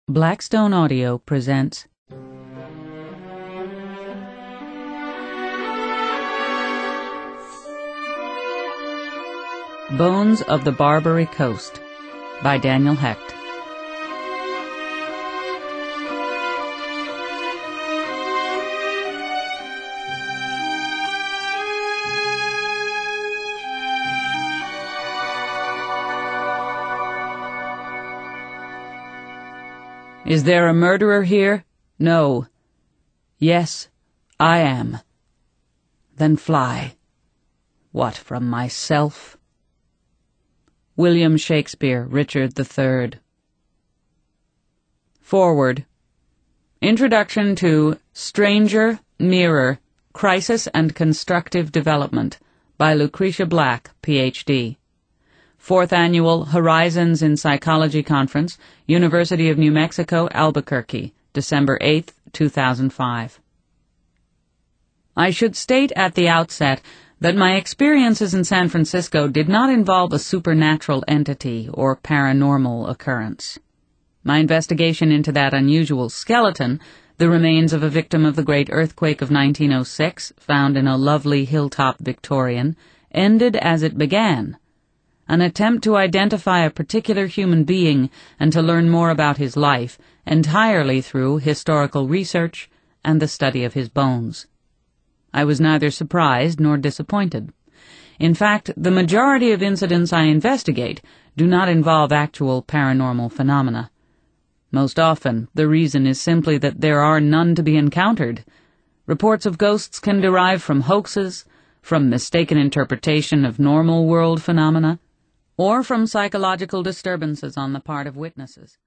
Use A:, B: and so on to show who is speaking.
A: Blackstone Audio presents Bones of the Barbary Coast by Daniel Hecht. Is there a murderer here? No. Yes, I am. Then fly. What, from myself? William Shakespeare, Richard III. Foreword. Introduction to Stranger, Nearer, Crisis and Constructive Development by Lucretia Black, Ph.D. 4th Annual Horizons in Psychology Conference, University of New Mexico, Albuquerque, December 8, 2005. I should state at the outset that my experiences in San Francisco did not involve a supernatural entity or paranormal occurrence. My investigation into that unusual skeleton, the remains of a victim of the great earthquake of 1906, found in a lovely hilltop Victorian, ended as it began, an attempt to identify a particular human being and to learn more about his life entirely through historical research and the study of his bones. I was neither surprised nor disappointed. In fact, the majority of incidents I investigate do not involve actual paranormal phenomena. Most often, the reason is simply that there are none to be encountered. Reports of ghosts can derive from hoaxes, from mistaken interpretation of normal world phenomena, or from psychological disturbances on the part of witnesses.